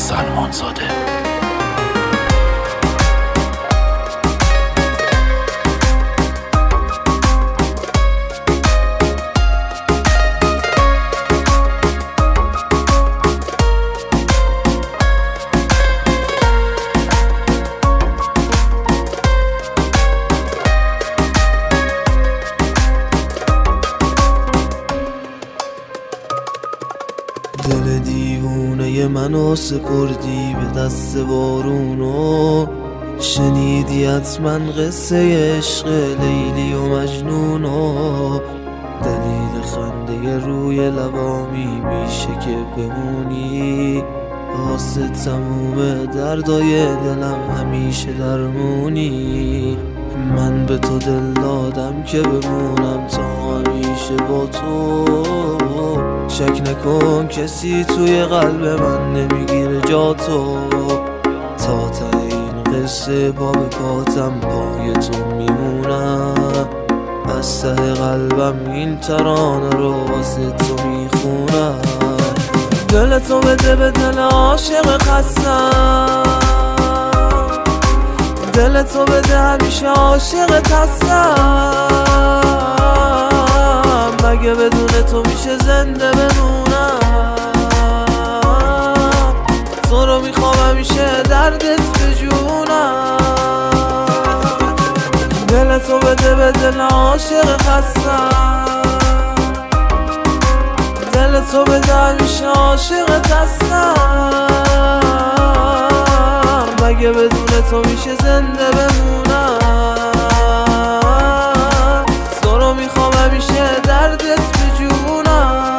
سلمان زاده. دل دیوونه منو سپردی به دست بارونو، شنیدی حتما قصه عشق لیلی و مجنونو. دلیل خنده روی لبامی میشه که بمونی، واسه تموم دردای دلم همیشه درمونی. من به تو دل دادم که بمونم تا همیشه با تو، شک نکن کسی توی قلب من نمیگیره جا تو. تا ته این قصه پا به پاتم پای تو میمونم، از ته قلبم این ترانه رو واسه تو میخونم. دلتو بده به دل عاشق خستم، دلتو بده همیشه عاشقت هستم. مگه بدون تو میشه زنده بمونم؟ تو رو میخوام همیشه دردت بجونم. دلتو بده به دل عاشق خستم، دلتو بده همیشه عاشقت هستم. مگه بدون تو میشه زنده بمونم؟ تو رو میخوام همیشه دردت بجونم.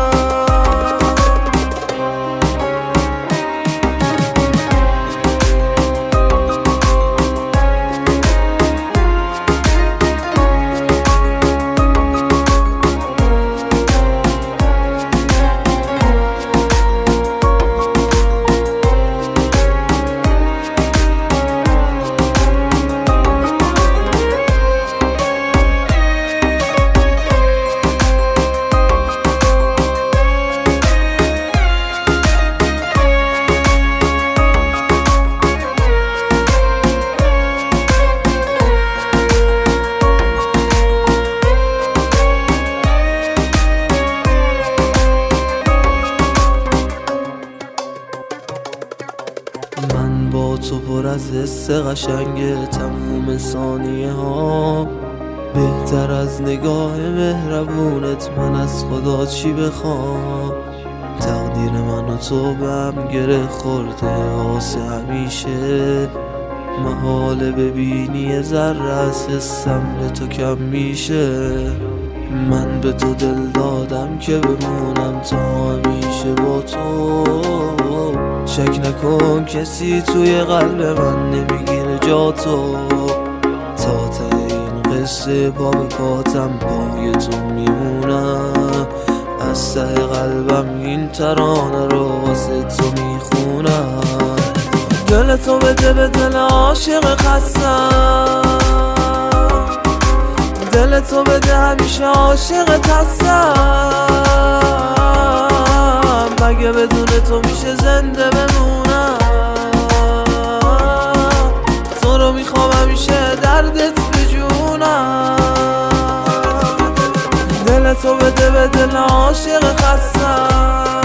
من با تو پر از حس قشنگ تموم ثانیه ها، بهتر از نگاه مهربونت من از خدا چی بخوام. تقدیر من و تو به هم گره خورده واسه همیشه، محاله ببینی ذره از حسم به تو کم میشه. من به تو دل دادم که بمونم تا همیشه با تو، شک نکن کسی توی قلب من نمیگیره جا تو. تا ته این قصه پا به پاتم پای تو میمونم، از ته قلبم این ترانه رو واسه تو میخونم. دلتو بده به دل عاشق خستم، دلتو بده همیشه عاشقت هستم. مگه بدون تو میشه زنده بمونم؟ تو رو میخوام همیشه دردت بجونم. دلتو بده به دل عاشق خستم،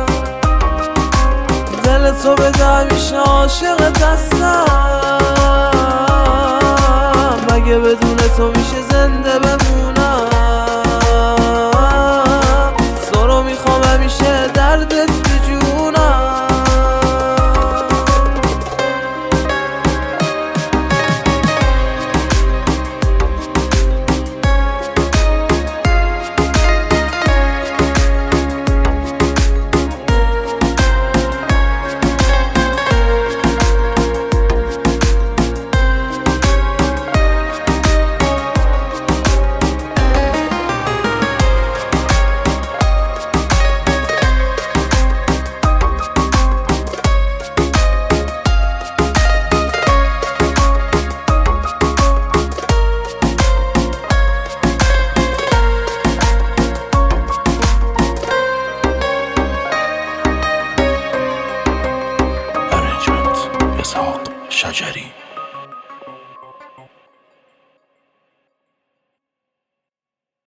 دلتو بده همیشه عاشقت هستم. مگه بدون تو میشه زنده بمونم؟ تو رو میخوام همیشه دردت بجونم. شجری.